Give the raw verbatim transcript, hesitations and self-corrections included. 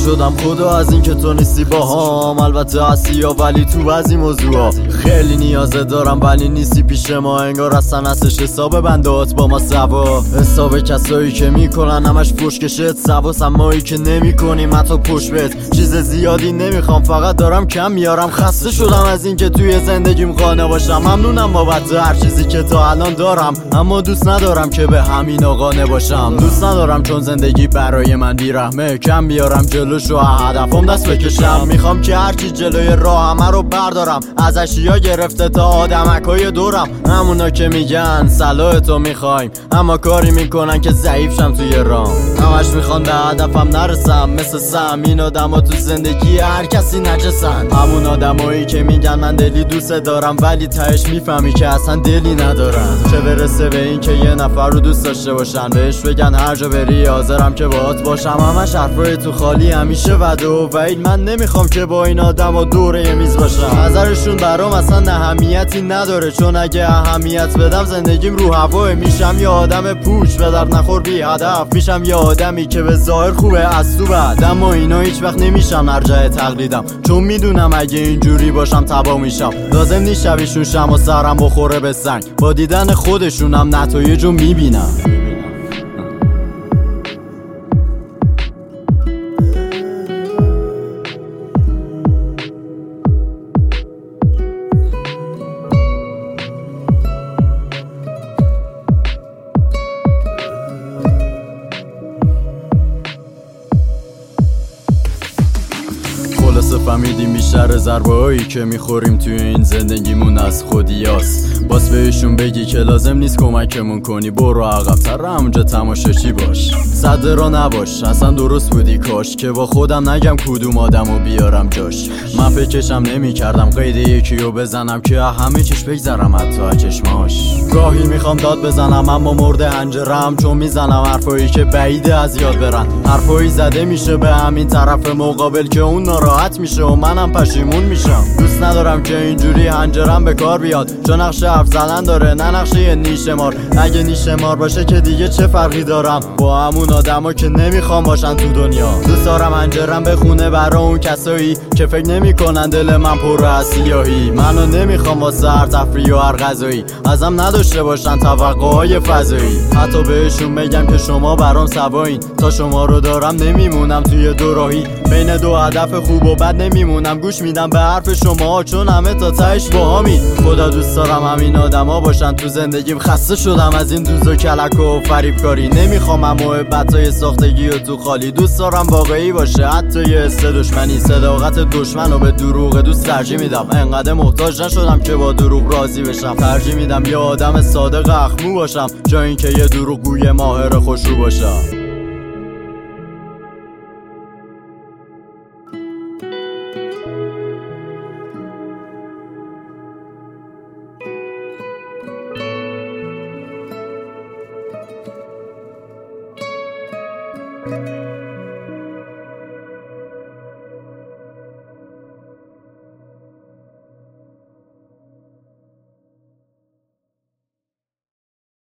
شدم خدا از این که تو نیستی باهام. البته هستی یا ولی تو بعضی موضوعا خیلی نیازه دارم ولی نیستی پیش ما. انگار اصلا هستش حساب بندات با ما سوا. حساب کسایی که میکنن همش فوش کشت سواس، امایی که نمیکنیم حتی پشت بهت. چیز زیادی نمیخوام فقط دارم کم میارم. خسته شدم از این که توی زندگیم قانع باشم. ممنونم بابت هر چیزی که تا الان دارم، اما دوست ندارم که به همین قانع باشم. دوست ندارم چون زندگی برای من بیرحمه کم بیارم جلوش و هدفم دست بکشم. میخوام که هرچی جلوی راه همه رو بردارم، از اشیا گرفته تا آدمکای دورم. همونا که میگن صلاح تو میخوایم اما کاری میکنن که ضعیف شم توی رام. همش میخوان به هدفم نرسم مثل سم. این آدما تو زندگی هر کسی نجسن. همون آدمایی که میگن من دلی دوست دارم ولی تهش میفهمی که اصلا دلی ندارن. چه برسه به این که یه نفر رو دوست داشته باشن، بهش بگن هر جا بری حاضرم که باهات باشم. همش حرفای تو خالی همیشه وعده و وعید. من نمیخوام که با این آدما دوره میز باشم. نظرشون برام اصلا اهمیتی نداره، چون اگه اهمیت بدم زندگیم رو هواه. میشم یه آدم پوچ به درد نخور بی هدف. میشم یه آدمی که به ظاهر خوبه از تو بد، اما اینا هیچ وقت نمیشم مرجع تقلیدم، چون میدونم اگه اینجوری باشم تبا میشم. لازم نیست شبیشون شم و سرم بخوره به سنگ. با دیدن خودشونم نتایجو میبینم. خلاصه فهمیدیم بیشتر ضربه هایی که میخوریم توی این زندگیمون از خودیاست. باز بهشون بگی که لازم نیست کمکمون کنی، برو عقب‌تر همونجا تماشاچی باش. صد را نباش اصلا درست بودی کاش، که با خودم نگم کدوم آدمو بیارم جاش. من فکرشم نمی کردم قید یکیو بزنم که همه چیش بگذرم حتی از چشماش. گاهی میخوام داد بزنم اما مرده هنجرم، چون میزنم حرفایی که بعیده از یاد برن. حرفایی زده میشه به همین طرف مقابل که اون ناراحت میشه و منم پشیمون میشم. دوست ندارم که اینجوری هنجرم به کار بیاد، چون نقش حرف زدن داره نه نقشه نیشه مار. اگه نیشه مار باشه که دیگه چه فرقی دارم با همون آدما که نمیخوام باشن تو دنیا. دوست دارم هنجرم بخونه برا اون کسایی که فکر نمیکنن دل من پر از سیاهی. منو نمیخوام واسه هر تفریح و هر غذایی ازم نداشته باشن توقعهای فضایی. حتی بهشون بگم که شما برام سواین، تا شما رو دارم نمیمونم توی دو راهی. بین دو هدف خوب و بد نمیمونم، گوش میدم به حرف شما چون همه تا تهش باهامی. خدا دوست دارم همین آدما باشن تو زندگیم. خسته شدم از این دوز و کلک و فریبکاری. نمیخوام محبتای ساختگی و تو خالی. دوست دارم واقعی باشه حتی یه حس دشمنی. صداقت دشمن و به دروغ دوست ترجیح میدم. انقدر محتاج نشدم که با دروغ راضی بشم. ترجیح میدم یه آدم صادق اخمو باشم جا اینکه یه دروغ گوی ماهر خوشرو باشم. Thank you.